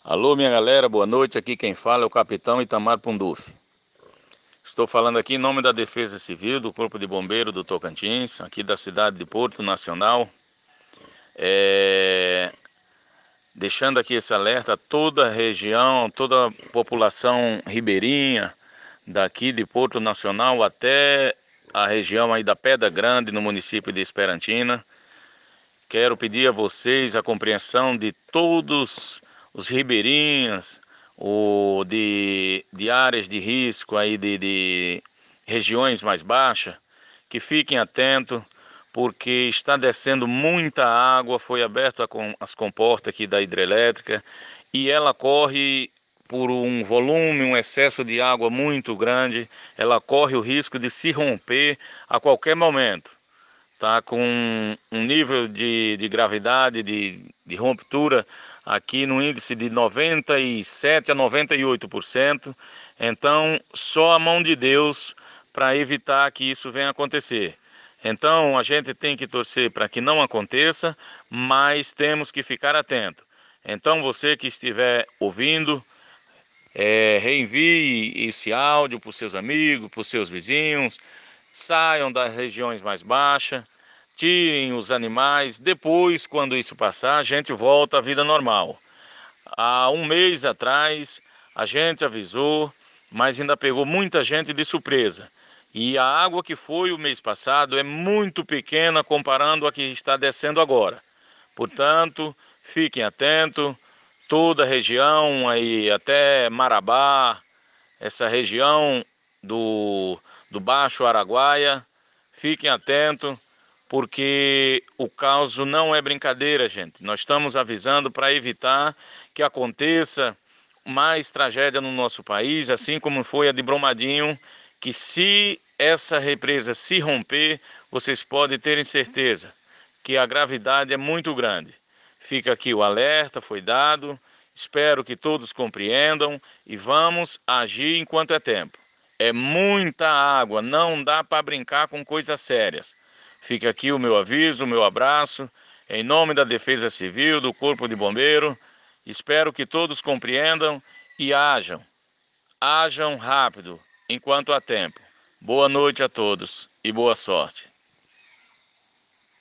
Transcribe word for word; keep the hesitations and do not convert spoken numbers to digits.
Alô, minha galera, boa noite. Aqui quem fala é o capitão Itamar Punduf. Estou falando aqui em nome da Defesa Civil do Corpo de Bombeiro do Tocantins, aqui da cidade de Porto Nacional. É... Deixando aqui esse alerta a toda a região, toda a população ribeirinha, daqui de Porto Nacional até a região aí da Pedra Grande, no município de Esperantina. Quero pedir a vocês a compreensão de todos os ribeirinhos, ou de, de áreas de risco, aí de, de regiões mais baixas, que fiquem atentos, porque está descendo muita água. Foi aberta as comportas aqui da hidrelétrica e ela corre por um volume, um excesso de água muito grande. Ela corre o risco de se romper a qualquer momento. Está com um nível de, de gravidade, de, de ruptura aqui no índice de noventa e sete a noventa e oito por cento. Então, só a mão de Deus para evitar que isso venha acontecer. Então, a gente tem que torcer para que não aconteça, mas temos que ficar atento. Então, você que estiver ouvindo, é, reenvie esse áudio para os seus amigos, para os seus vizinhos. Saiam das regiões mais baixas, tirem os animais. Depois, quando isso passar, a gente volta à vida normal. Há um mês atrás, a gente avisou, mas ainda pegou muita gente de surpresa. E a água que foi o mês passado é muito pequena comparando a que está descendo agora. Portanto, fiquem atentos. Toda a região, aí até Marabá, essa região do, do Baixo Araguaia, fiquem atentos, porque o caos não é brincadeira, gente. Nós estamos avisando para evitar que aconteça mais tragédia no nosso país, assim como foi a de Brumadinho, que se essa represa se romper, vocês podem terem certeza que a gravidade é muito grande. Fica aqui o alerta, foi dado. Espero que todos compreendam e vamos agir enquanto é tempo. É muita água, não dá para brincar com coisas sérias. Fica aqui o meu aviso, o meu abraço, em nome da Defesa Civil, do Corpo de Bombeiro. Espero que todos compreendam e ajam. Ajam rápido, enquanto há tempo. Boa noite a todos e boa sorte.